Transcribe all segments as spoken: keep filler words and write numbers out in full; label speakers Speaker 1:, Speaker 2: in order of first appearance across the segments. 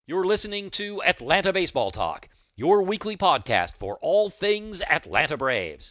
Speaker 1: You're listening to Atlanta Baseball Talk, your weekly podcast for all things Atlanta Braves.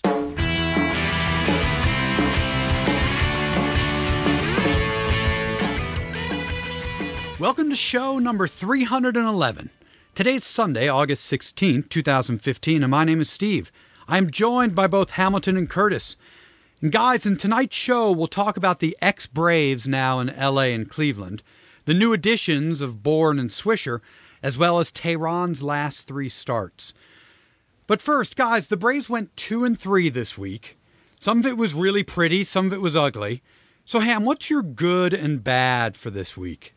Speaker 2: Welcome to show number three hundred eleven. Today's Sunday, August sixteenth, twenty fifteen, and my name is Steve. I'm joined by both Hamilton and Curtis. And guys, in tonight's show, we'll talk about the ex-Braves now in L A and Cleveland, the new additions of Bourne and Swisher, as well as Tehran's last three starts. But first, guys, the Braves went two and three this week. Some of it was really pretty, some of it was ugly. So, Ham, what's your good and bad for this week?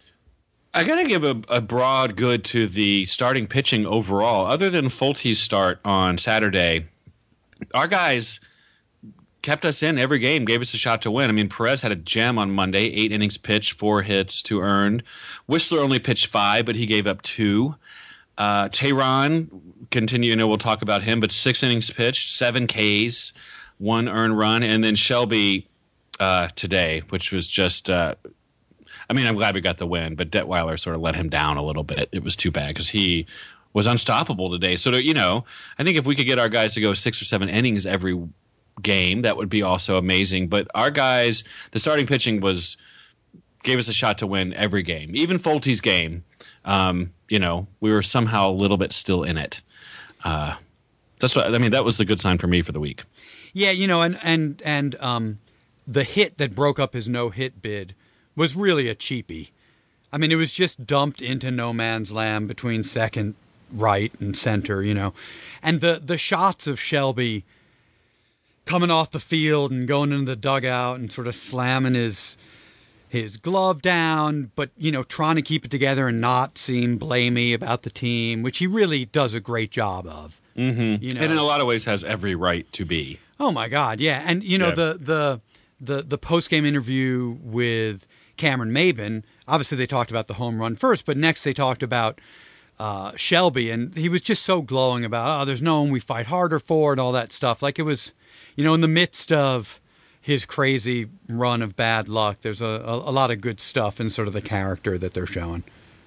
Speaker 3: I got to give a, a broad good to the starting pitching overall. Other than Fulte's start on Saturday, our guys kept us in every game, gave us a shot to win. I mean, Perez had a gem on Monday, eight innings pitched, four hits, two earned. Whistler only pitched five, but he gave up two. Uh, Tehran, continue, you know, we'll talk about him, but six innings pitched, seven Ks, one earned run. And then Shelby uh, today, which was just uh, – I mean, I'm glad we got the win, but Detweiler sort of let him down a little bit. It was too bad because he was unstoppable today. So, to, you know, I think if we could get our guys to go six or seven innings every game, that would be also amazing. But our guys, the starting pitching was gave us a shot to win every game. Even Fulte's game, um, you know, we were somehow a little bit still in it. Uh, that's what I mean. That was the good sign for me for the week.
Speaker 2: Yeah, you know, and and and um, the hit that broke up his no-hit bid was really a cheapie. I mean, it was just dumped into no man's land between second, right, and center. You know, and the the shots of Shelby coming off the field and going into the dugout and sort of slamming his his glove down, but, you know, trying to keep it together and not seem blamey about the team, which he really does a great job of.
Speaker 3: Mm-hmm.
Speaker 2: You know?
Speaker 3: And in a lot of ways has every right to be.
Speaker 2: Oh, my God, yeah. And, you know,
Speaker 3: Yeah.
Speaker 2: the the the, the post-game interview with Cameron Maybin, obviously they talked about the home run first, but next they talked about uh, Shelby, and he was just so glowing about, oh, there's no one we fight harder for and all that stuff. Like it was... You know, in the midst of his crazy run of bad luck, there's a, a, a lot of good stuff in sort of the character that they're showing.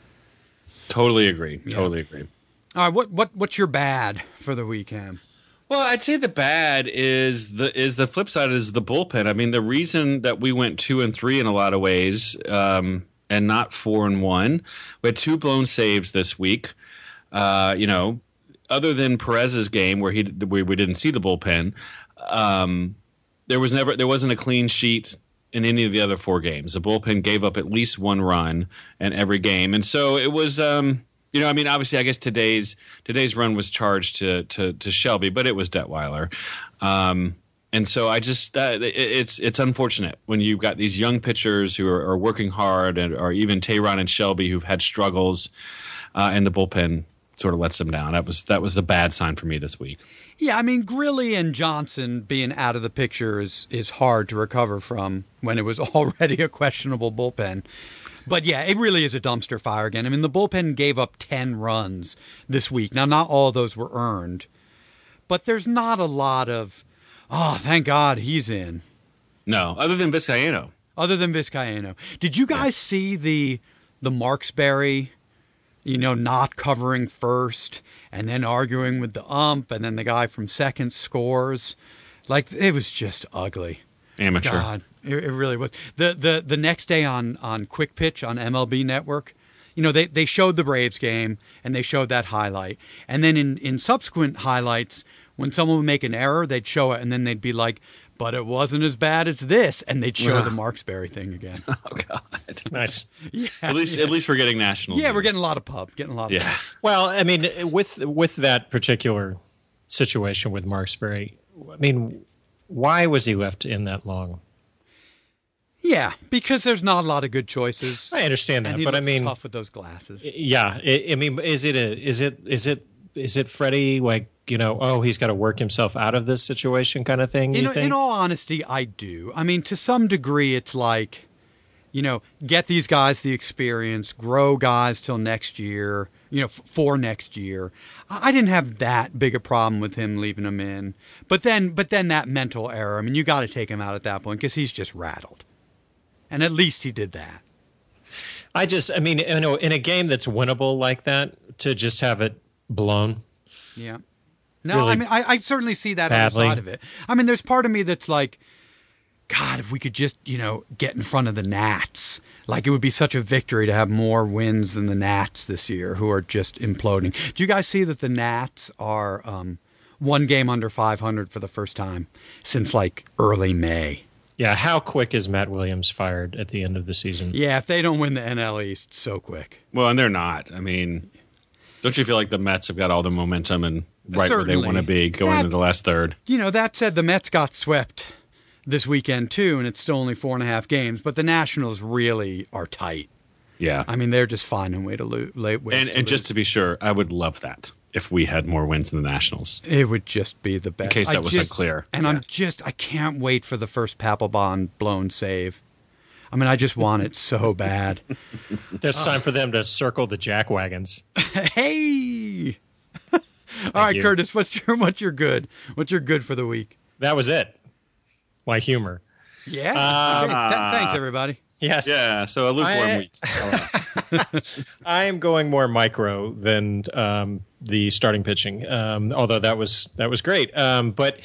Speaker 3: Totally agree.
Speaker 2: Yeah.
Speaker 3: Totally agree.
Speaker 2: All right, what what what's your bad for the weekend?
Speaker 3: Well, I'd say the bad is the is the flip side is the bullpen. I mean, the reason that we went two and three in a lot of ways, um, and not four and one, we had two blown saves this week. Uh, you know, other than Perez's game where he where we didn't see the bullpen. Um, there was never there wasn't a clean sheet in any of the other four games. The bullpen gave up at least one run in every game, and so it was. Um, you know, I mean, obviously, I guess today's today's run was charged to to, to Shelby, but it was Detweiler, um, and so I just uh, it, it's it's unfortunate when you've got these young pitchers who are, are working hard, and or even Tehran and Shelby who've had struggles, uh, and the bullpen sort of lets them down. That was that was the bad sign for me this week.
Speaker 2: Yeah, I mean, Grilly and Johnson being out of the picture is, is hard to recover from when it was already a questionable bullpen. But yeah, it really is a dumpster fire again. I mean, the bullpen gave up ten runs this week. Now, not all of those were earned, but there's not a lot of, oh, thank God he's in.
Speaker 3: No, other than Vizcaino.
Speaker 2: Other than Vizcaino. Did you guys yeah. see the the Marksberry, you know, not covering first and then arguing with the ump and then the guy from second scores? Like, it was just ugly.
Speaker 3: Amateur.
Speaker 2: God, it, it really was. The the the next day on, on Quick Pitch on M L B Network, you know, they, they showed the Braves game and they showed that highlight. And then in, in subsequent highlights, when someone would make an error, they'd show it and then they'd be like, but it wasn't as bad as this, and they'd show the Marksberry thing again.
Speaker 3: Oh God,
Speaker 4: nice.
Speaker 3: Yeah, at least, yeah. at least we're getting national.
Speaker 2: Yeah,
Speaker 3: news.
Speaker 2: we're getting a lot of pub, getting a lot. Of
Speaker 3: yeah.
Speaker 2: pub.
Speaker 4: Well, I mean, with with that particular situation with Marksberry, I mean, why was he left in that long?
Speaker 2: Yeah, because there's not a lot of good choices.
Speaker 4: I understand that,
Speaker 2: and he
Speaker 4: but I
Speaker 2: looks
Speaker 4: mean,
Speaker 2: tough with those glasses.
Speaker 4: Yeah, I, I mean, is it a is it is it is it Freddie like? You know, oh, he's got to work himself out of this situation kind of thing, you
Speaker 2: in,
Speaker 4: think?
Speaker 2: In all honesty, I do. I mean, to some degree, it's like, you know, get these guys the experience, grow guys till next year, you know, f- for next year. I didn't have that big a problem with him leaving him in. But then, but then that mental error, I mean, you got to take him out at that point because he's just rattled. And at least he did that.
Speaker 4: I just, I mean, you know, in a game that's winnable like that, to just have it blown.
Speaker 2: Yeah. No,
Speaker 4: Really
Speaker 2: I mean, I, I certainly see that
Speaker 4: badly.
Speaker 2: other side of it. I mean, there's part of me that's like, God, if we could just, you know, get in front of the Nats. Like, it would be such a victory to have more wins than the Nats this year, who are just imploding. Do you guys see that the Nats are um, one game under five hundred for the first time since, like, early May?
Speaker 4: Yeah, how quick is Matt Williams fired at the end of the season?
Speaker 2: Yeah, if they don't win the N L East, so quick.
Speaker 3: Well, and they're not. I mean, don't you feel like the Mets have got all the momentum and right
Speaker 2: Certainly.
Speaker 3: where they want to be going
Speaker 2: That-
Speaker 3: into the last third?
Speaker 2: You know, that said, the Mets got swept this weekend, too, and it's still only four and a half games, but the Nationals really are tight.
Speaker 3: Yeah.
Speaker 2: I mean, they're just finding a way to lose.
Speaker 3: and and just to be sure, I would love that if we had more wins than the Nationals.
Speaker 2: It would just be the best.
Speaker 3: In case that
Speaker 2: I
Speaker 3: was
Speaker 2: just-
Speaker 3: unclear.
Speaker 2: And
Speaker 3: Yeah.
Speaker 2: I'm just, I can't wait for the first Papelbon blown save. I mean, I just want it so bad.
Speaker 4: It's time for them to circle the jack wagons.
Speaker 2: Hey! All right,
Speaker 4: you.
Speaker 2: Curtis, what's your, what's your good? What's your good for the week?
Speaker 4: That was it. My humor.
Speaker 2: Yeah?
Speaker 3: Uh,
Speaker 2: Okay, th- thanks, everybody.
Speaker 4: Yes.
Speaker 3: Yeah, so a lukewarm
Speaker 4: I-
Speaker 3: week.
Speaker 4: I am going more micro than um, the starting pitching, um, although that was that was great. Um, but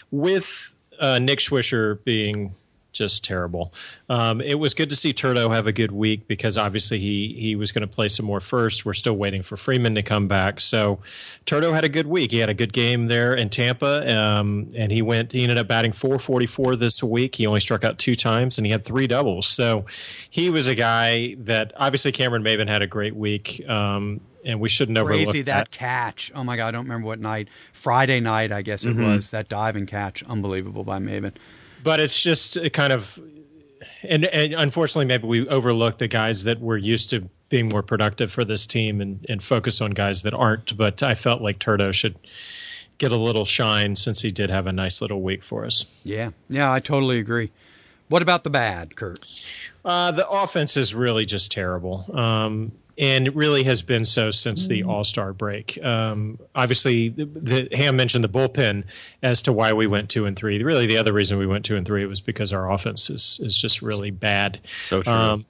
Speaker 4: with uh, Nick Swisher being just terrible, um, it was good to see Turdo have a good week because obviously he he was going to play some more first. We're still waiting for Freeman to come back. So Turdo had a good week. He had a good game there in Tampa, um, and he went. He ended up batting four forty-four this week. He only struck out two times, and he had three doubles. So he was a guy that obviously Cameron Maben had a great week. Um, and we shouldn't overlook
Speaker 2: Crazy, that
Speaker 4: that.
Speaker 2: catch. Oh, my God, I don't remember what night. Friday night, I guess it
Speaker 3: Mm-hmm.
Speaker 2: was. That diving catch. Unbelievable by Maven.
Speaker 4: But it's just a kind of, and, and unfortunately, maybe we overlook the guys that were used to being more productive for this team and, and focus on guys that aren't. But I felt like Turdo should get a little shine since he did have a nice little week for us.
Speaker 2: Yeah. Yeah, I totally agree. What about the bad, Kurt?
Speaker 4: Uh, the offense is really just terrible. Um, and it really has been so since the All-Star break. Um, obviously, the, the, Ham mentioned the bullpen as to why we went two and three. Really, the other reason we went two and three was because our offense is, is just really bad.
Speaker 3: So true.
Speaker 4: Um,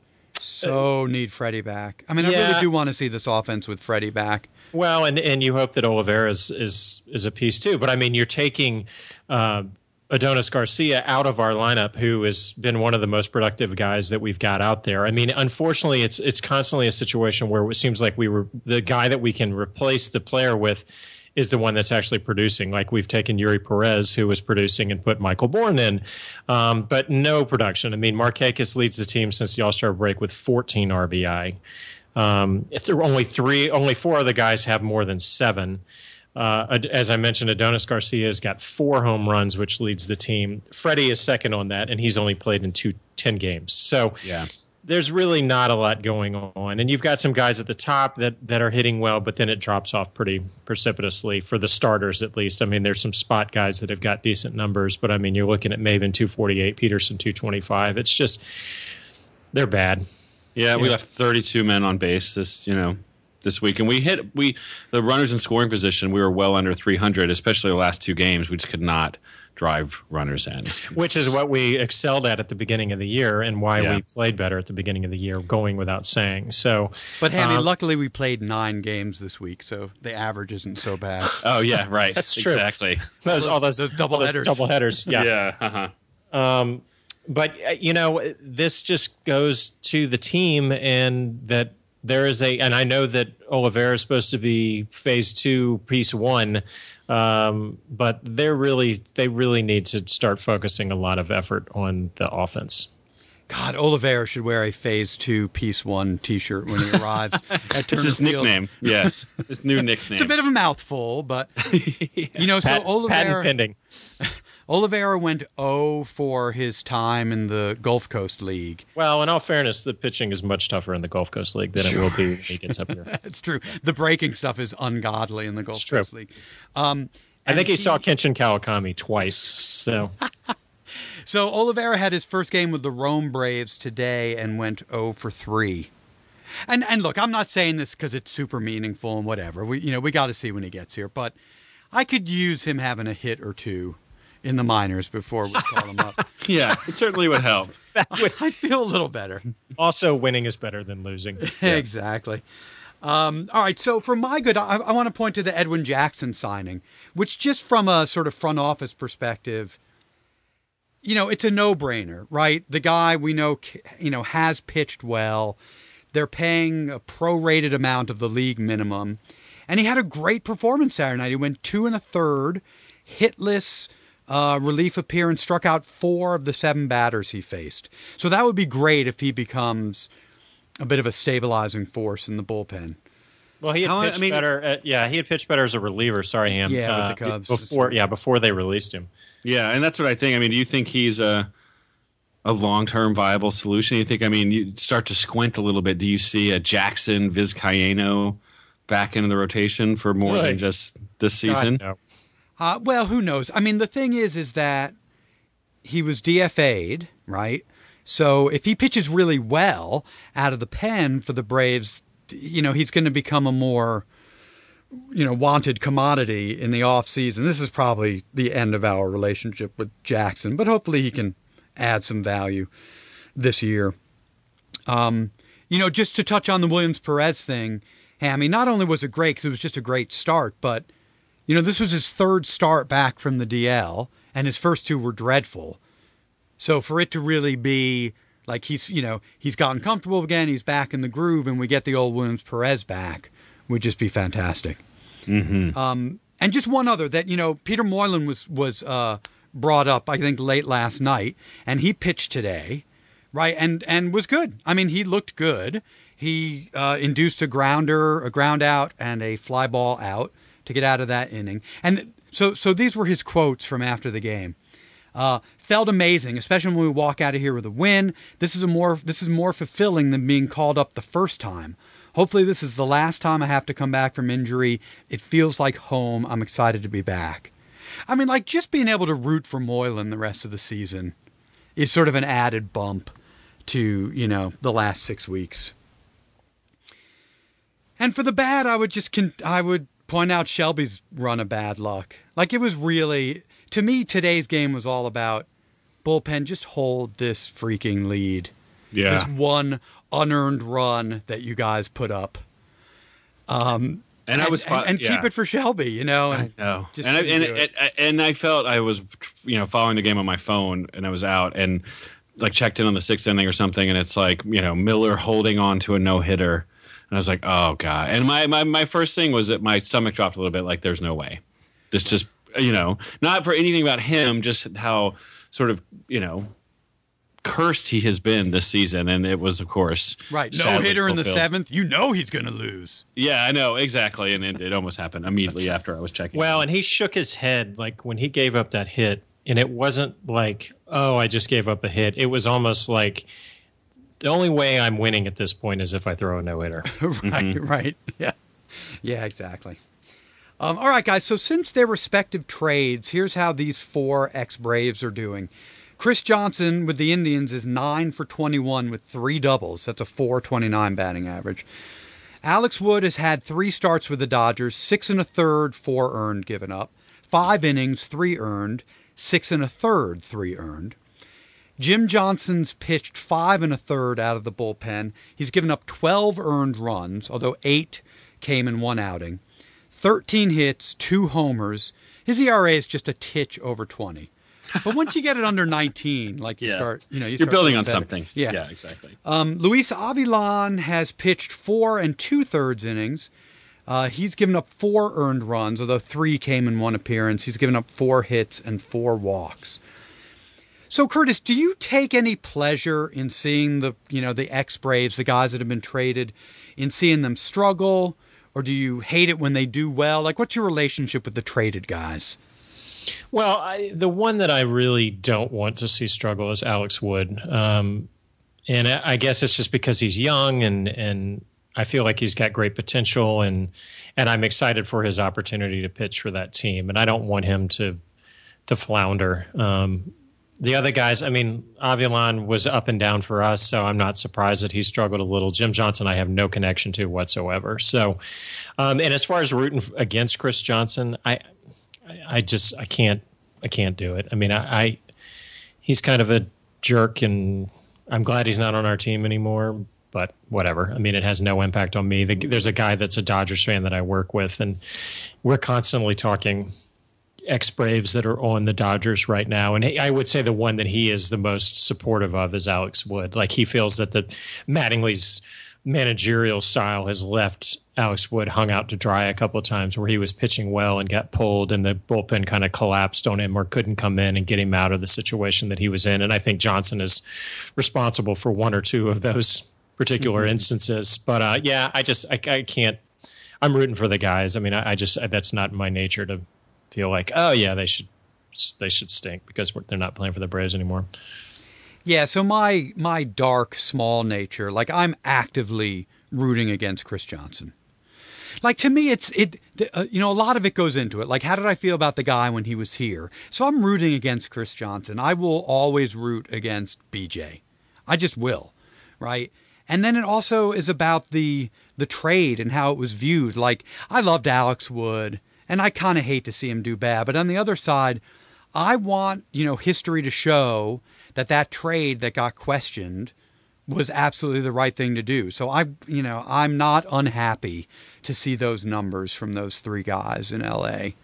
Speaker 2: So need Freddie back. I mean, I
Speaker 4: Yeah.
Speaker 2: really do want to see this offense with Freddie back.
Speaker 4: Well, and, and you hope that Oliveira is, is is a piece too. But I mean, you're taking uh, Adonis Garcia out of our lineup, who has been one of the most productive guys that we've got out there. I mean, unfortunately, it's it's constantly a situation where it seems like we were the guy that we can replace the player with is the one that's actually producing. Like we've taken Yuri Perez, who was producing, and put Michael Bourne in, um, but no production. I mean, Markakis leads the team since the All-Star break with fourteen R B I. Um, if there were only three, only four other guys have more than seven. Uh, as I mentioned, Adonis Garcia has got four home runs, which leads the team. Freddie is second on that, and he's only played in two, ten games. So
Speaker 3: Yeah.
Speaker 4: there's really not a lot going on. And you've got some guys at the top that, that are hitting well, but then it drops off pretty precipitously for the starters, at least. I mean, there's some spot guys that have got decent numbers, but I mean, you're looking at Maven two forty-eight, Peterson two twenty-five. It's just, they're bad.
Speaker 3: Yeah, we
Speaker 4: Yeah.
Speaker 3: left thirty-two men on base this, you know, this week, and we hit we the runners in scoring position. We were well under three hundred, especially the last two games. We just could not drive runners in.
Speaker 4: Which is what we excelled at at the beginning of the year and why
Speaker 3: Yeah.
Speaker 4: we played better at the beginning of the year, going without saying. So,
Speaker 2: But, Hammy,
Speaker 4: Um,
Speaker 2: luckily we played nine games this week, so the average isn't so bad.
Speaker 3: Oh yeah, right.
Speaker 4: That's true.
Speaker 3: Exactly.
Speaker 4: those, all those,
Speaker 2: double
Speaker 4: all those
Speaker 2: headers.
Speaker 4: double headers. Yeah.
Speaker 3: Yeah. Uh-huh.
Speaker 4: But, uh, you know, this just goes to the team, and that there is a, and I know that Oliveira is supposed to be phase two, piece one, um, but they're really, they really need to start focusing a lot of effort on the offense.
Speaker 2: God, Oliveira should wear a Phase Two Piece One T-shirt when he arrives at
Speaker 3: It's
Speaker 2: Turner
Speaker 3: his
Speaker 2: Field.
Speaker 3: nickname. Yes, his new nickname.
Speaker 2: It's a bit of a mouthful, but you know, so
Speaker 4: Pat, patent
Speaker 2: Oliveira
Speaker 4: pending.
Speaker 2: Oliveira went oh for his time in the Gulf Coast League.
Speaker 4: Well, in all fairness, the pitching is much tougher in the Gulf Coast League than it will be when he gets up here.
Speaker 2: It's true. The breaking stuff is ungodly in the Gulf
Speaker 4: It's true.
Speaker 2: Coast League. Um,
Speaker 4: I
Speaker 2: and
Speaker 4: think he saw Kenshin Kawakami twice. So
Speaker 2: So Oliveira had his first game with the Rome Braves today and went oh for three. And and look, I'm not saying this because it's super meaningful and whatever. We you know we got to see when he gets here, but I could use him having a hit or two in the minors before we call him up.
Speaker 3: Yeah, it certainly would help.
Speaker 4: that would,
Speaker 2: I feel a little better.
Speaker 4: also, winning is better than losing.
Speaker 2: Yeah. Exactly. Um, all right, so for my good, I, I want to point to the Edwin Jackson signing, which just from a sort of front office perspective, you know, it's a no-brainer, right? The guy we know, you know, has pitched well. They're paying a prorated amount of the league minimum. And he had a great performance Saturday night. He went two and a third, hitless, uh, relief appearance, struck out four of the seven batters he faced. So that would be great if he becomes a bit of a stabilizing force in the bullpen.
Speaker 4: Well, he had
Speaker 3: How,
Speaker 4: pitched
Speaker 3: I mean,
Speaker 4: better. At, yeah, he had pitched better as a reliever. Sorry, Ham.
Speaker 2: Yeah,
Speaker 4: uh,
Speaker 2: with the Cubs.
Speaker 4: before. Yeah, before they released him.
Speaker 3: Yeah, and that's what I think. I mean, do you think he's a a long-term viable solution? You think, I mean, you start to squint a little bit. Do you see a Jackson Vizcaino back into the rotation for more
Speaker 4: Really?
Speaker 3: than just this season?
Speaker 4: God, no.
Speaker 2: Uh, well, who knows? I mean, the thing is, is that he was D F A'd, right? So if he pitches really well out of the pen for the Braves, you know, he's going to become a more, you know, wanted commodity in the offseason. This is probably the end of our relationship with Jackson, but hopefully he can add some value this year. Um, you know, just to touch on the Williams-Perez thing, Hammy, not only was it great because it was just a great start, but, you know, this was his third start back from the D L, and his first two were dreadful. So for it to really be like he's, you know, he's gotten comfortable again, he's back in the groove, and we get the old Williams-Perez back, would just be fantastic.
Speaker 3: Mm-hmm.
Speaker 2: Um, and just one other that, you know, Peter Moylan was was uh, brought up, I think, late last night, and he pitched today, right, and and was good. I mean, he looked good. He uh, induced a grounder, a ground out, and a fly ball out to get out of that inning. And so, so these were his quotes from after the game. Uh, felt amazing, especially when we walk out of here with a win. This is a more this is more fulfilling than being called up the first time. Hopefully this is the last time I have to come back from injury. It feels like home. I'm excited to be back. I mean, like, just being able to root for Moylan the rest of the season is sort of an added bump to, you know, the last six weeks. And for the bad, I would just con- I would point out Shelby's run of bad luck. Like, it was really, to me, today's game was all about bullpen, just hold this freaking lead.
Speaker 3: Yeah.
Speaker 2: This one unearned run that you guys put up. Um,
Speaker 3: And I was
Speaker 2: and,
Speaker 3: fi-
Speaker 2: and, and
Speaker 3: yeah.
Speaker 2: keep it for Shelby, you know. And
Speaker 3: I know.
Speaker 2: just
Speaker 3: and I,
Speaker 2: couldn't
Speaker 3: and,
Speaker 2: do it.
Speaker 3: and, and I felt I was, you know, following the game on my phone, and I was out and like checked in on the sixth inning or something, and it's like, you know, Miller holding on to a no hitter, and I was like, oh god. And my, my my first thing was that my stomach dropped a little bit. Like, there's no way. This just, you know, not for anything about him, just how sort of, you know, cursed he has been this season, and it was, of course,
Speaker 2: Right, no
Speaker 3: sadly
Speaker 2: hitter in the
Speaker 3: fulfilled.
Speaker 2: seventh. You know he's going to lose.
Speaker 3: Yeah, I know exactly, and it, it almost happened immediately after I was checking.
Speaker 4: Well, and he shook his head like when he gave up that hit, and it wasn't like, oh, I just gave up a hit. It was almost like the only way I'm winning at this point is if I throw a no hitter.
Speaker 2: Right, right. Yeah. Yeah, exactly. Um, all right, guys. So since their respective trades, here's how these four ex-Braves are doing. Chris Johnson with the Indians is nine for twenty-one with three doubles. That's a four twenty-nine batting average. Alex Wood has had three starts with the Dodgers, six and a third, four earned given up. Five innings, three earned, six and a third, three earned. Jim Johnson's pitched five and a third out of the bullpen. He's given up twelve earned runs, although eight came in one outing. thirteen hits, two homers. His E R A is just a titch over twenty. But once you get it under nineteen, like you
Speaker 3: Yeah.
Speaker 2: start, you know, you
Speaker 3: You're
Speaker 2: start
Speaker 3: building
Speaker 2: feeling
Speaker 3: on
Speaker 2: better.
Speaker 3: something.
Speaker 2: Yeah.
Speaker 3: Yeah, exactly.
Speaker 2: Um, Luis Avilan has pitched four and two thirds innings. Uh, he's given up four earned runs, although three came in one appearance. He's given up four hits and four walks. So, Curtis, do you take any pleasure in seeing the, you know, the ex-Braves, the guys that have been traded, in seeing them struggle, or do you hate it when they do well? Like, what's your relationship with the traded guys?
Speaker 4: Well, I, the one that I really don't want to see struggle is Alex Wood. Um, and I, I guess it's just because he's young and, and I feel like he's got great potential, and, and I'm excited for his opportunity to pitch for that team. And I don't want him to, to flounder. Um, the other guys, I mean, Avilan was up and down for us, so I'm not surprised that he struggled a little. Jim Johnson, I have no connection to whatsoever. So, um, and as far as rooting against Chris Johnson, I, I just I can't I can't do it. I mean, I, I he's kind of a jerk, and I'm glad he's not on our team anymore, but whatever. I mean, it has no impact on me. The, there's a guy that's a Dodgers fan that I work with, and we're constantly talking ex-Braves that are on the Dodgers right now. And I would say the one that he is the most supportive of is Alex Wood. Like, he feels that the Mattingly's managerial style has left Alex Wood hung out to dry a couple of times where he was pitching well and got pulled and the bullpen kind of collapsed on him or couldn't come in and get him out of the situation that he was in. And I think Johnson is responsible for one or two of those particular mm-hmm. instances. But uh, yeah, I just, I, I can't, I'm rooting for the guys. I mean, I, I just, that's not in my nature to feel like, oh yeah, they should, they should stink because they're not playing for the Braves anymore.
Speaker 2: Yeah, so my my dark, small nature, like I'm actively rooting against Chris Johnson. Like, to me, it's, it. Uh, you know, a lot of it goes into it. Like, how did I feel about the guy when he was here? So I'm rooting against Chris Johnson. I will always root against B J. I just will, right? And then it also is about the the trade and how it was viewed. Like, I loved Alex Wood, and I kind of hate to see him do bad. But on the other side, I want, you know, history to show that that trade that got questioned was absolutely the right thing to do. So I, you know, I'm not unhappy to see those numbers from those three guys in L A.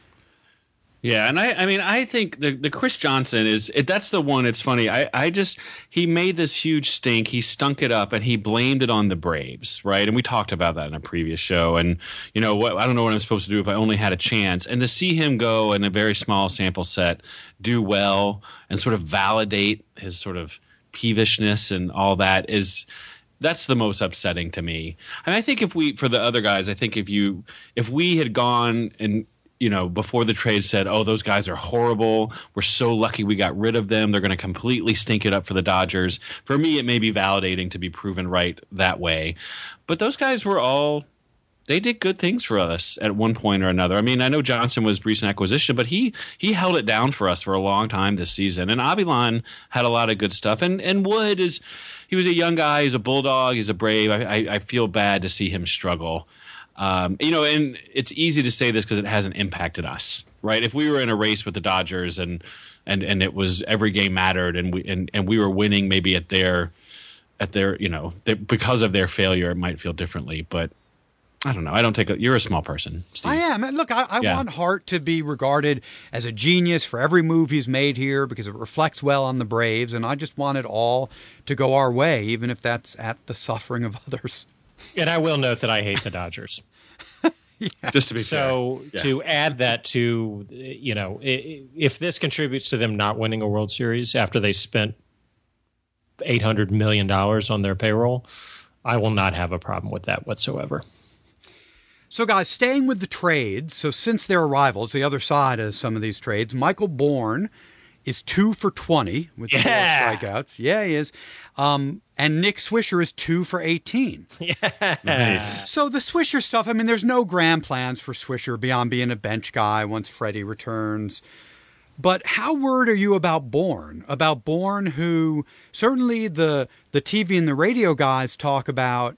Speaker 3: Yeah, and I, I mean, I think the the Chris Johnson is it, that's the one. It's funny. I, I just he made this huge stink. He stunk it up, and he blamed it on the Braves, right? And we talked about that in a previous show. And you know, what I don't know what I'm supposed to do if I only had a chance. And to see him go in a very small sample set, do well, and sort of validate his sort of peevishness and all that is. That's the most upsetting to me. And I think if we, for the other guys, I think if you, if we had gone and, you know, before the trade said, oh, those guys are horrible. We're so lucky we got rid of them. They're going to completely stink it up for the Dodgers. For me, it may be validating to be proven right that way. But those guys were all, they did good things for us at one point or another. I mean, I know Johnson was recent acquisition, but he he held it down for us for a long time this season. And Avilan had a lot of good stuff. And and Wood is, he was a young guy. He's a Bulldog. He's a Brave. I, I, I feel bad to see him struggle. Um, you know, and it's easy to say this because it hasn't impacted us, right? If we were in a race with the Dodgers and and and it was every game mattered, and we and, and we were winning maybe at their at their you know their, because of their failure, it might feel differently. But I don't know. I don't take a, you're a small person, Steve.
Speaker 2: I am. Look, I, I
Speaker 3: yeah.
Speaker 2: want Hart to be regarded as a genius for every move he's made here because it reflects well on the Braves, and I just want it all to go our way, even if that's at the suffering of others.
Speaker 4: And I will note that I hate the Dodgers.
Speaker 2: Yeah.
Speaker 3: Just to be
Speaker 4: so
Speaker 3: fair.
Speaker 4: to add that to, you know, if this contributes to them not winning a World Series after they spent eight hundred million dollars on their payroll, I will not have a problem with that whatsoever.
Speaker 2: So, guys, staying with the trades, so since their arrivals, the other side of some of these trades, Michael Bourn is two for twenty with
Speaker 4: yeah.
Speaker 2: four strikeouts. Yeah, he is. Um, and Nick Swisher is two for eighteen.
Speaker 4: Yeah.
Speaker 3: Nice.
Speaker 2: So the Swisher stuff, I mean, there's no grand plans for Swisher beyond being a bench guy once Freddie returns. But how worried are you about Bourn? About Bourn, who certainly the the T V and the radio guys talk about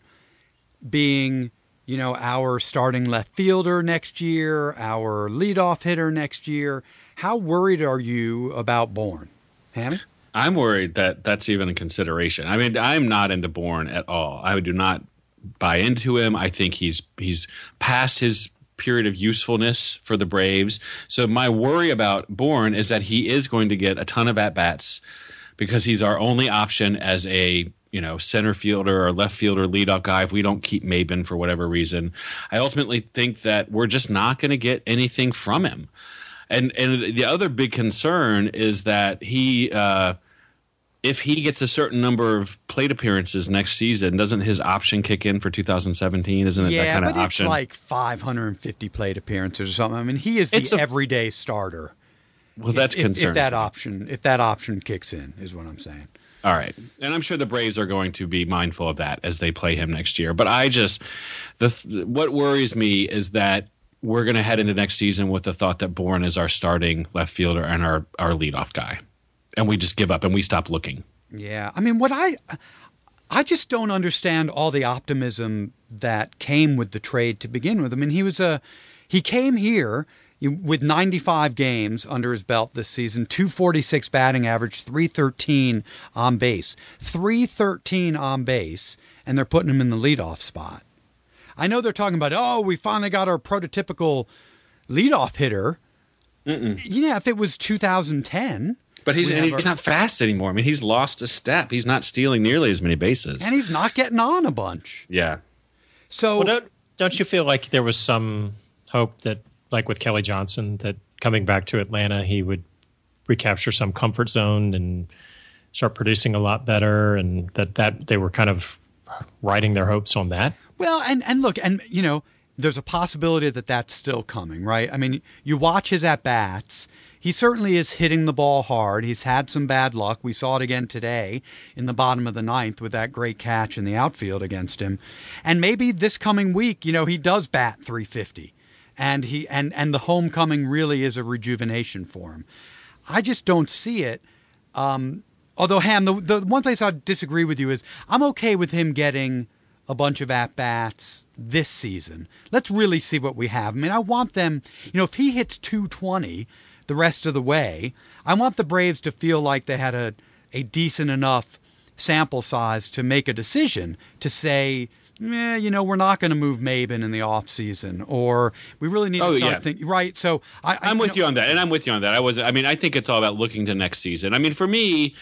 Speaker 2: being, you know, our starting left fielder next year, our leadoff hitter next year. How worried are you about Bourn? Hammy?
Speaker 3: I'm worried that that's even a consideration. I mean, I'm not into Bourn at all. I do not buy into him. I think he's he's past his period of usefulness for the Braves. So my worry about Bourn is that he is going to get a ton of at-bats because he's our only option as a, you know, center fielder or left fielder leadoff guy if we don't keep Maben for whatever reason. I ultimately think that we're just not going to get anything from him. And and the other big concern is that he, uh, if he gets a certain number of plate appearances next season, doesn't his option kick in for two thousand seventeen? Isn't it
Speaker 2: yeah,
Speaker 3: that kind of
Speaker 2: but
Speaker 3: option?
Speaker 2: it's like five hundred fifty plate appearances or something. I mean, he is the
Speaker 3: It's a-
Speaker 2: everyday starter.
Speaker 3: Well, that's
Speaker 2: if,
Speaker 3: concerning.
Speaker 2: if that option, if that option kicks in, is what I'm saying.
Speaker 3: All right. And I'm sure the Braves are going to be mindful of that as they play him next year. But I just, the what worries me is that we're going to head into next season with the thought that Bourn is our starting left fielder and our, our leadoff guy. And we just give up and we stop looking.
Speaker 2: Yeah. I mean, what I, I just don't understand all the optimism that came with the trade to begin with. I mean, he was a, he came here You, with ninety-five games under his belt this season, two forty-six batting average, three thirteen on base. three thirteen on base, and they're putting him in the leadoff spot. I know they're talking about, oh, we finally got our prototypical leadoff hitter. Mm-mm. Yeah, if it was two thousand ten.
Speaker 3: But he's and
Speaker 2: our,
Speaker 3: he's not fast anymore. I mean, he's lost a step. He's not stealing nearly as many bases.
Speaker 2: And he's not getting on a bunch.
Speaker 3: Yeah.
Speaker 2: So
Speaker 4: well, don't, don't you feel like there was some hope that, like with Kelly Johnson, that coming back to Atlanta, he would recapture some comfort zone and start producing a lot better, and that, that they were kind of riding their hopes on that?
Speaker 2: Well, and, and look, and you know, there's a possibility that that's still coming, right? I mean, you watch his at-bats. He certainly is hitting the ball hard. He's had some bad luck. We saw it again today in the bottom of the ninth with that great catch in the outfield against him. And maybe this coming week, you know, he does bat three fifty. And he and, and the homecoming really is a rejuvenation for him. I just don't see it. Um, although, Ham, the, the one place I disagree with you is I'm okay with him getting a bunch of at-bats this season. Let's really see what we have. I mean, I want them, you know, if he hits two twenty the rest of the way, I want the Braves to feel like they had a, a decent enough sample size to make a decision to say, eh, you know, we're not going to move Maben in the offseason, or we really need to
Speaker 3: oh,
Speaker 2: start
Speaker 3: yeah.
Speaker 2: thinking, right? So I, I,
Speaker 3: I'm with
Speaker 2: you, know,
Speaker 3: you on that, and I'm with you on that. I was, I mean, I think it's all about looking to next season. I mean, for me,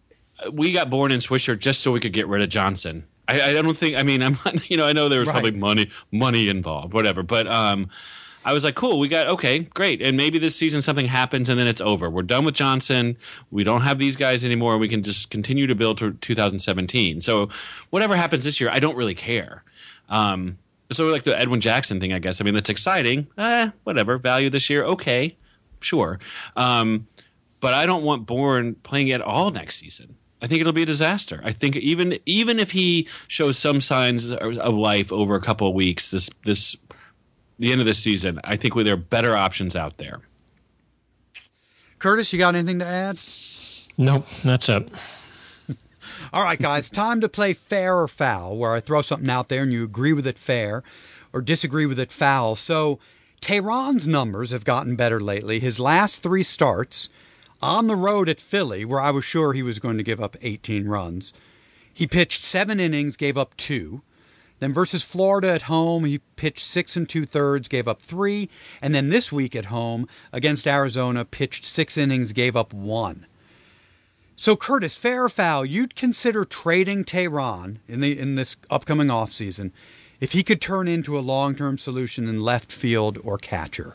Speaker 3: we got Bourne and Swisher just so we could get rid of Johnson. I, I don't think. I mean, I'm not, you know, I know there was
Speaker 2: right.
Speaker 3: probably money, money involved, whatever. But um, I was like, cool, we got okay, great, and maybe this season something happens and then it's over. We're done with Johnson. We don't have these guys anymore. We can just continue to build to two thousand seventeen. So whatever happens this year, I don't really care. Um, so like the Edwin Jackson thing, I guess. I mean, that's exciting. Eh, whatever. Value this year, okay, sure. Um, but I don't want Bourne playing at all next season. I think it'll be a disaster. I think even even if he shows some signs of life over a couple of weeks, this this the end of this season, I think there are better options out there.
Speaker 2: Curtis, you got anything to add?
Speaker 4: Nope, that's it.
Speaker 2: All right, guys, time to play fair or foul, where I throw something out there and you agree with it fair or disagree with it foul. So Tehran's numbers have gotten better lately. His last three starts on the road at Philly, where I was sure he was going to give up eighteen runs, he pitched seven innings, gave up two. Then versus Florida at home, he pitched six and two-thirds, gave up three. And then this week at home against Arizona, pitched six innings, gave up one. So, Curtis, fair or foul, you'd consider trading Tehran in the in this upcoming offseason if he could turn into a long-term solution in left field or catcher?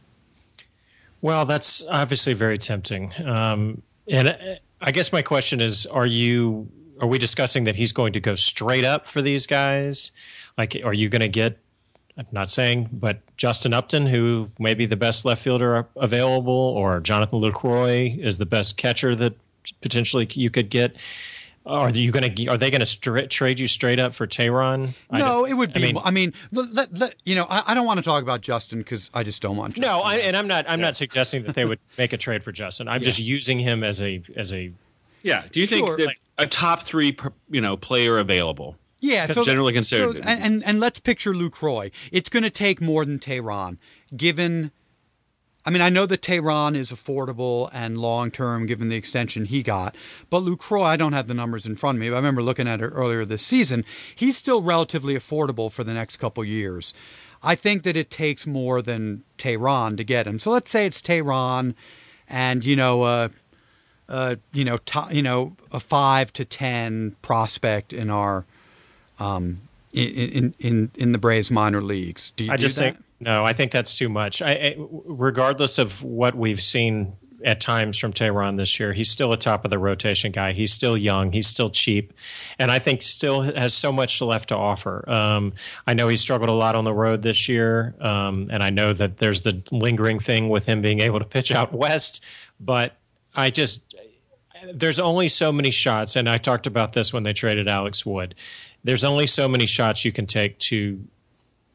Speaker 4: Well, that's obviously very tempting. Um, and I guess my question is, are you are we discussing that he's going to go straight up for these guys? Like, are you going to get, I'm not saying, but Justin Upton, who may be the best left fielder available, or Jonathan Lucroy is the best catcher that potentially you could get? Are you going to? Are they going to stra- trade you straight up for Tehran?
Speaker 2: No, it would be. I mean, I mean let, let, let, you know, I, I don't want to talk about Justin because I just don't want. Justin.
Speaker 4: No, I, and I'm not. I'm yeah. not suggesting that they would make a trade for Justin. I'm yeah. just using him as a as a.
Speaker 3: Yeah. Do you
Speaker 2: sure.
Speaker 3: think like, a top three, you know, player available?
Speaker 2: Yeah,
Speaker 3: that's
Speaker 2: so
Speaker 3: generally considered.
Speaker 2: So, and, and and let's picture Lucroy. It's going to take more than Tehran, given. I mean, I know that Tehran is affordable and long-term given the extension he got, but Lucroy, I don't have the numbers in front of me, but I remember looking at it earlier this season. He's still relatively affordable for the next couple years. I think that it takes more than Tehran to get him. So let's say it's Tehran and, you know, uh, uh, you know, to, you know, a five to ten prospect in our um, in, in in in the Braves minor leagues. Do you
Speaker 4: I
Speaker 2: do
Speaker 4: just
Speaker 2: that?
Speaker 4: think no, I think that's too much. I, I, regardless of what we've seen at times from Tehran this year, he's still a top of the rotation guy. He's still young. He's still cheap, and I think still has so much left to offer. Um, I know he struggled a lot on the road this year, um, and I know that there's the lingering thing with him being able to pitch out west. But I just there's only so many shots, and I talked about this when they traded Alex Wood. There's only so many shots you can take to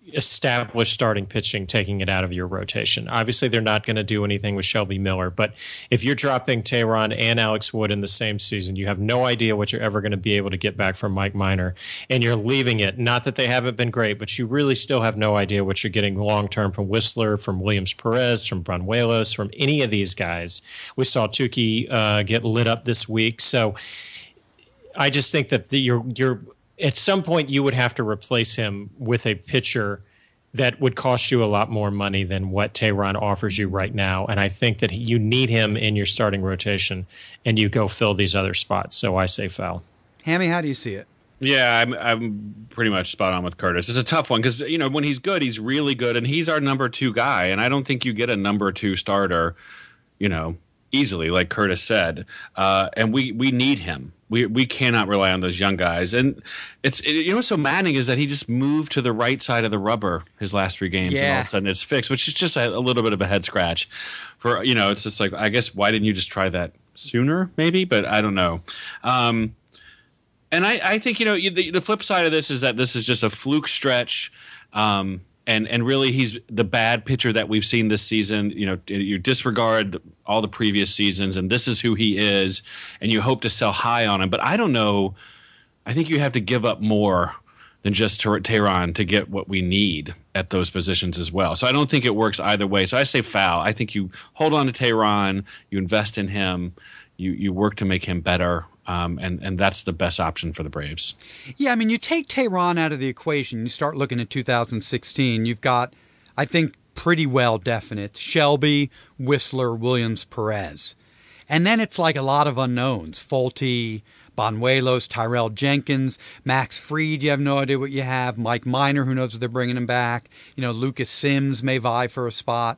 Speaker 4: established starting pitching, taking it out of your rotation. Obviously, they're not going to do anything with Shelby Miller, but if you're dropping Tehran and Alex Wood in the same season, you have no idea what you're ever going to be able to get back from Mike Minor, and you're leaving it. Not that they haven't been great, but you really still have no idea what you're getting long-term from Whistler, from Williams Perez, from Branuelos, from any of these guys. We saw Tukey uh, get lit up this week, so I just think that the, you're you're at some point you would have to replace him with a pitcher that would cost you a lot more money than what Tehran offers you right now. And I think that you need him in your starting rotation, and you go fill these other spots. So I say foul.
Speaker 2: Hammy, how do you see it?
Speaker 3: Yeah, I'm I'm pretty much spot on with Curtis. It's a tough one because, you know, when he's good, he's really good, and he's our number two guy. And I don't think you get a number two starter, you know, easily, like Curtis said. Uh, and we we need him. We we cannot rely on those young guys. And it's it, you know what's so maddening is that he just moved to the right side of the rubber his last three games,
Speaker 2: Yeah.
Speaker 3: and all of a sudden it's fixed, which is just a, a little bit of a head scratch. For you know, it's just like, I guess, why didn't you just try that sooner? Maybe, but I don't know. Um, and I, I think, you know, the, the flip side of this is that this is just a fluke stretch. Um, And and really, he's the bad pitcher that we've seen this season. You know, you disregard the, all the previous seasons, and this is who he is, and you hope to sell high on him. But I don't know. I think you have to give up more than just Ter- Tehran to get what we need at those positions as well. So I don't think it works either way. So I say foul. I think you hold on to Tehran, you invest in him, you you work to make him better. Um, and, and that's the best option for the Braves.
Speaker 2: Yeah, I mean, you take Tehran out of the equation, you start looking at two thousand sixteen, you've got, I think, pretty well definite Shelby, Whistler, Williams, Perez. And then it's like a lot of unknowns. Folty, Banuelos, Tyrell Jenkins, Max Fried, you have no idea what you have. Mike Minor, who knows if they're bringing him back. You know, Lucas Sims may vie for a spot.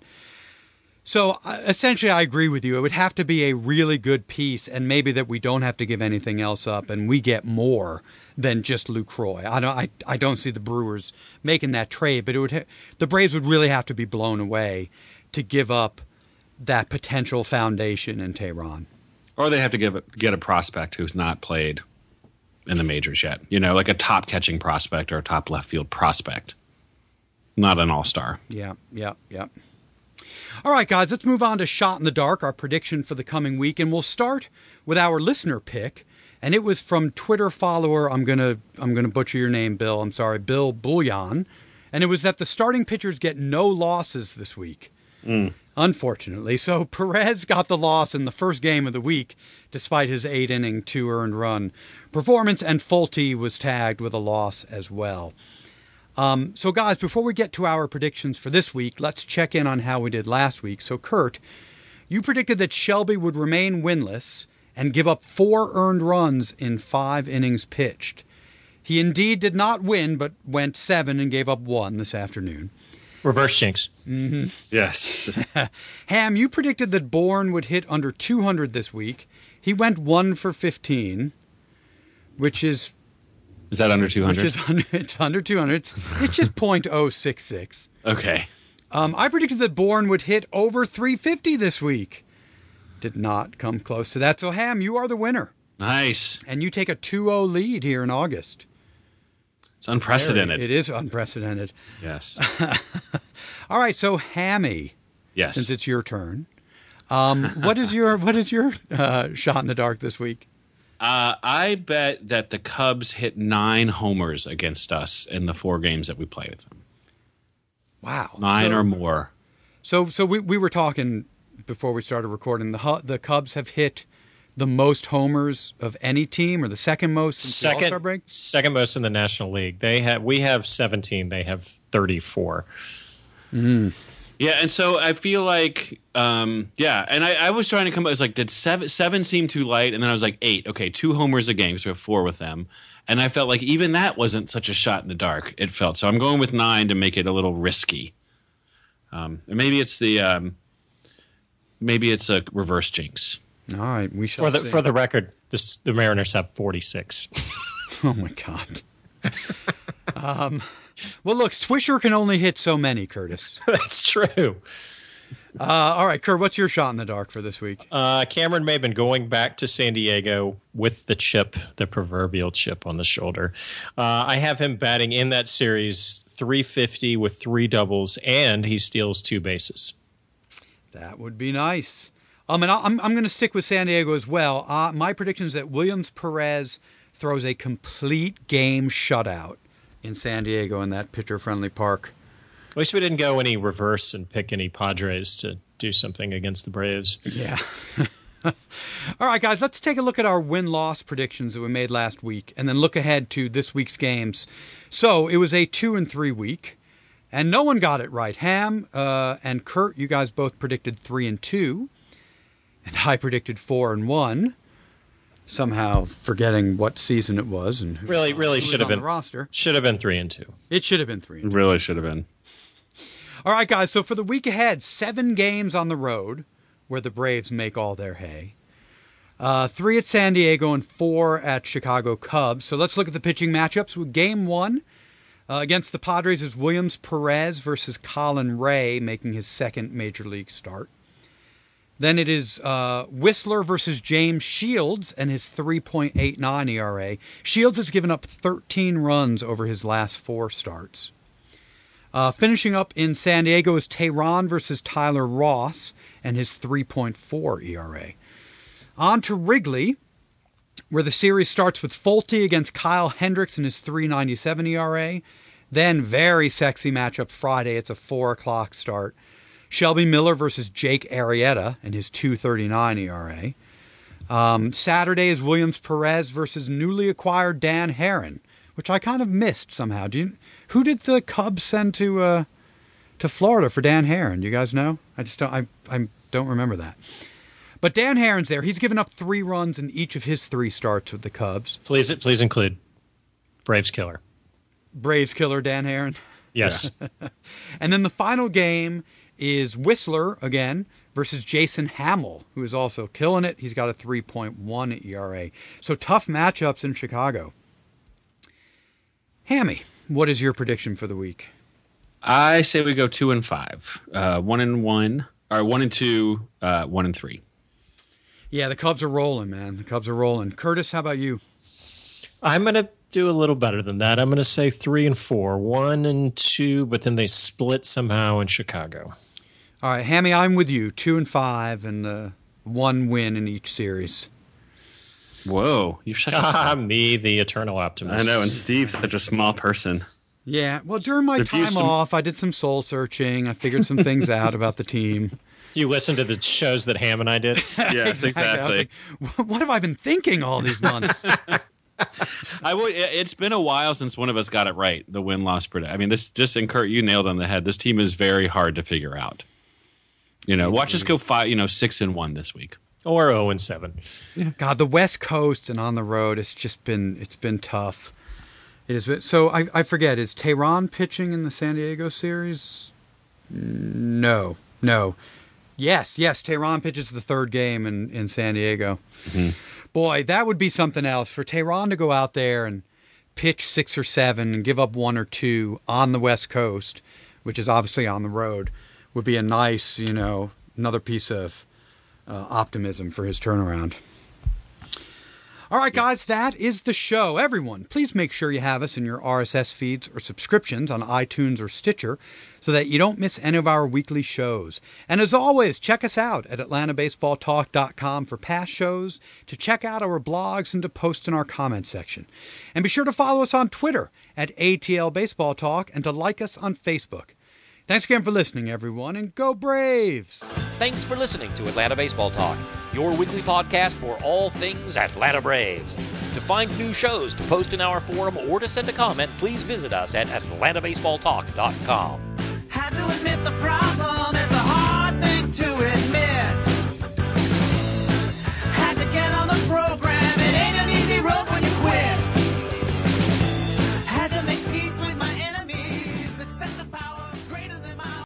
Speaker 2: So uh, essentially, I agree with you. It would have to be a really good piece, and maybe that we don't have to give anything else up, and we get more than just Lucroy. I don't. I, I don't see the Brewers making that trade, but it would. Ha- the Braves would really have to be blown away to give up that potential foundation in Tehran.
Speaker 3: Or they have to give a, get a prospect who's not played in the majors yet. You know, like a top catching prospect or a top left field prospect, not an all-star.
Speaker 2: Yeah. Yeah. Yeah. All right, guys, let's move on to Shot in the Dark, our prediction for the coming week. And we'll start with our listener pick. And it was from Twitter follower, I'm going to I'm gonna butcher your name, Bill. I'm sorry, Bill Bullion. And it was that the starting pitchers get no losses this week,
Speaker 3: Mm.
Speaker 2: unfortunately. So Perez got the loss in the first game of the week, despite his eight-inning, two-earned run performance. And Folty was tagged with a loss as well. Um, so, guys, before we get to our predictions for this week, let's check in on how we did last week. So, Kurt, you predicted that Shelby would remain winless and give up four earned runs in five innings pitched. He indeed did not win, but went seven and gave up one this afternoon.
Speaker 4: Reverse jinx.
Speaker 2: Mm-hmm.
Speaker 3: Yes.
Speaker 2: Ham, you predicted that Bourne would hit under two hundred this week. He went one for fifteen, which is...
Speaker 3: Is that under two hundred?
Speaker 2: Which is under, it's under two hundred. It's, it's just point oh six six.
Speaker 3: Okay.
Speaker 2: Um, I predicted that Bourne would hit over three fifty this week. Did not come close to that. So, Ham, you are the winner.
Speaker 3: Nice.
Speaker 2: And you take a two oh lead here in August.
Speaker 3: It's unprecedented.
Speaker 2: Very, it is unprecedented.
Speaker 3: Yes.
Speaker 2: All right, so Hammy,
Speaker 3: Yes.
Speaker 2: since it's your turn, um, what is your what is your uh, shot in the dark this week?
Speaker 3: Uh, I bet that the Cubs hit nine homers against us in the four games that we play with them.
Speaker 2: Wow,
Speaker 3: Nine
Speaker 2: so,
Speaker 3: or more.
Speaker 2: So, so we we were talking before we started recording. The Hu- the Cubs have hit the most homers of any team, or the second most since the All-Star
Speaker 4: Second,
Speaker 2: break.
Speaker 4: second most in the National League. They have we have seventeen. They have thirty-four.
Speaker 2: Mm.
Speaker 3: Yeah, and so I feel like, um, yeah, and I, I was trying to come. I was like, did seven seven seem too light? And then I was like, eight. Okay, two homers a game because we have four with them. And I felt like even that wasn't such a shot in the dark. It felt so. I'm going with nine to make it a little risky. Um, and maybe it's the um, maybe it's a reverse jinx.
Speaker 2: All right, we shall
Speaker 4: For the
Speaker 2: see.
Speaker 4: for the record, this, the Mariners have forty-six.
Speaker 2: Oh my God. um, well, look, Swisher can only hit so many, Curtis.
Speaker 4: That's true.
Speaker 2: Uh, all right, Kurt, what's your shot in the dark for this week?
Speaker 4: Uh, Cameron Maybin going back to San Diego with the chip, the proverbial chip on the shoulder. Uh, I have him batting in that series three fifty with three doubles, and he steals two bases.
Speaker 2: That would be nice. Um, and I'm I'm going to stick with San Diego as well. Uh, my prediction is that Williams Perez throws a complete game shutout in San Diego in that pitcher-friendly park.
Speaker 4: At least we didn't go any reverse and pick any Padres to do something against the Braves.
Speaker 2: Yeah. All right, guys, let's take a look at our win-loss predictions that we made last week and then look ahead to this week's games. So it was a two and three week, and no one got it right. Ham uh, and Kurt, you guys both predicted three and two, and I predicted four and one. Somehow forgetting what season it was and who,
Speaker 4: really, really
Speaker 2: who
Speaker 4: should
Speaker 2: was
Speaker 4: have
Speaker 2: on
Speaker 4: been
Speaker 2: the roster.
Speaker 4: Should have been three and two.
Speaker 2: It should have been three and two.
Speaker 3: Really should have been.
Speaker 2: All right, guys, so for the week ahead, seven games on the road where the Braves make all their hay. Uh, three at San Diego and four at Chicago Cubs. So let's look at the pitching matchups. With game one uh, against the Padres is Williams Perez versus Colin Ray, making his second major league start. Then it is uh, Whistler versus James Shields and his three point eight nine E R A. Shields has given up thirteen runs over his last four starts. Uh, finishing up in San Diego is Tehran versus Tyler Ross and his three point four E R A. On to Wrigley, where the series starts with Fulte against Kyle Hendricks and his three ninety-seven E R A. Then, very sexy matchup Friday. It's a four o'clock start. Shelby Miller versus Jake Arrieta and his two thirty-nine E R A. Um, Saturday is Williams Perez versus newly acquired Dan Herron, which I kind of missed somehow. Do you, who did the Cubs send to uh, to Florida for Dan Herron? Do you guys know? I just don't. I I don't remember that. But Dan Herron's there. He's given up three runs in each of his three starts with the Cubs.
Speaker 4: Please, please include Braves killer.
Speaker 2: Braves killer Dan Herron.
Speaker 4: Yes.
Speaker 2: And then the final game is Whistler again versus Jason Hamill, who is also killing it. He's got a three point one E R A. So tough matchups in Chicago. Hammy, what is your prediction for the week?
Speaker 3: I say we go two and five, uh, one and one, or one and two, uh, one and three.
Speaker 2: Yeah, the Cubs are rolling, man. The Cubs are rolling. Curtis, how about you?
Speaker 4: I'm going to do a little better than that. I'm going to say three and four, one and two, but then they split somehow in Chicago.
Speaker 2: All right, Hammy, I'm with you. Two and five, and uh, one win in each series.
Speaker 3: Whoa, you're such a
Speaker 4: Ah, me, the eternal optimist.
Speaker 3: I know, and Steve's such a small person.
Speaker 2: Yeah, well, during my
Speaker 3: If you
Speaker 2: time
Speaker 3: some-
Speaker 2: off, I did some soul searching. I figured some things out about the team.
Speaker 4: You listened to the shows that Ham and I did?
Speaker 3: Yes,
Speaker 2: I
Speaker 3: exactly.
Speaker 2: was like, what have I been thinking all these months?
Speaker 3: I would. It's been a while since one of us got it right. The win loss prediction. I mean, this just and Kurt, you nailed on the head. This team is very hard to figure out. You know, watch us go five. You know, six and one this week,
Speaker 4: Or oh and seven.
Speaker 2: God, the West Coast and on the road, it's just been it's been tough. It is so. I I forget. Is Tehran pitching in the San Diego series? No, no. Yes, yes. Tehran pitches the third game in in San Diego.
Speaker 3: Mm-hmm.
Speaker 2: Boy, that would be something else for Tehran to go out there and pitch six or seven and give up one or two on the West Coast, which is obviously on the road, would be a nice, you know, another piece of uh, optimism for his turnaround. All right, guys, that is the show. Everyone, please make sure you have us in your R S S feeds or subscriptions on iTunes or Stitcher so that you don't miss any of our weekly shows. And as always, check us out at Atlanta Baseball Talk dot com for past shows, to check out our blogs, and to post in our comment section. And be sure to follow us on Twitter at A T L Baseball Talk and to like us on Facebook. Thanks again for listening, everyone, and go Braves!
Speaker 1: Thanks for listening to Atlanta Baseball Talk, your weekly podcast for all things Atlanta Braves. To find new shows, to post in our forum, or to send a comment, please visit us at Atlanta Baseball Talk dot com.